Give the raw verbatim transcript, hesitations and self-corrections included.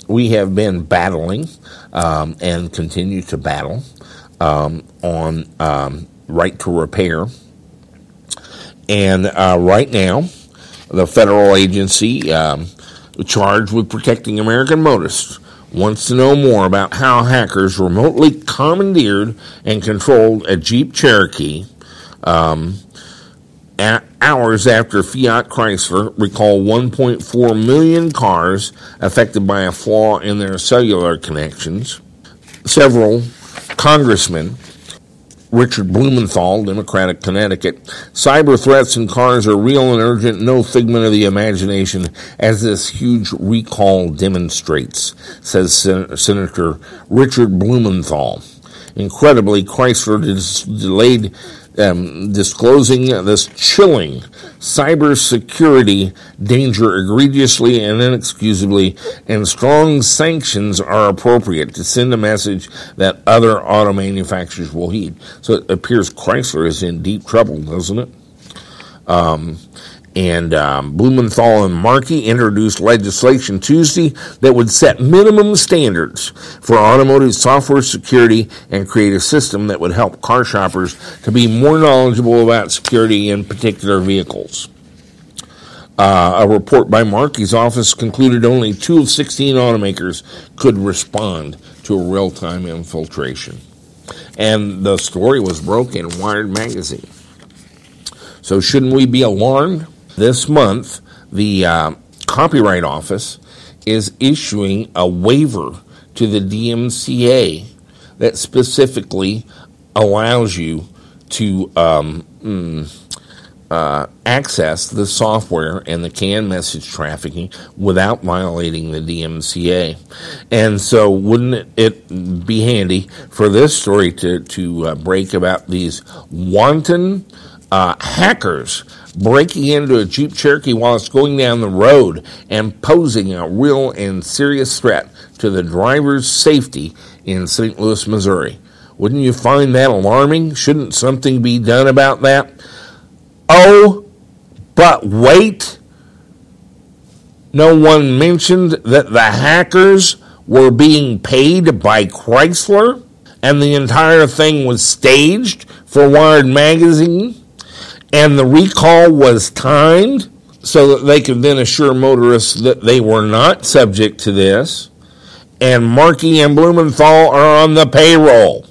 we have been battling um, and continue to battle um, on um, right to repair. And uh, right now, the federal agency um, charged with protecting American motorists wants to know more about how hackers remotely commandeered and controlled a Jeep Cherokee um, at hours after Fiat Chrysler recalled one point four million cars affected by a flaw in their cellular connections. Several congressmen, Richard Blumenthal, Democratic Connecticut, cyber threats in cars are real and urgent, no figment of the imagination, as this huge recall demonstrates, says Sen- Senator Richard Blumenthal. Incredibly, Chrysler dis- delayed um, disclosing this chilling cybersecurity danger egregiously and inexcusably, and strong sanctions are appropriate to send a message that other auto manufacturers will heed. So it appears Chrysler is in deep trouble, doesn't it? Um, and um, Blumenthal and Markey introduced legislation Tuesday that would set minimum standards for automotive software security and create a system that would help car shoppers to be more knowledgeable about security in particular vehicles. Uh, a report by Markey's office concluded only two of sixteen automakers could respond to a real-time infiltration. And the story was broke in Wired magazine. So shouldn't we be alarmed? This month, the uh, Copyright Office is issuing a waiver to the D M C A that specifically allows you to um, mm, uh, access the software and the CAN message trafficking without violating the D M C A. And so wouldn't it be handy for this story to, to uh, break about these wanton uh, hackers breaking into a Jeep Cherokee while it's going down the road and posing a real and serious threat to the driver's safety in Saint Louis, Missouri? Wouldn't you find that alarming? Shouldn't something be done about that? Oh, but wait. No one mentioned that the hackers were being paid by Chrysler and the entire thing was staged for Wired magazine. And the recall was timed so that they could then assure motorists that they were not subject to this. And Markey and Blumenthal are on the payroll.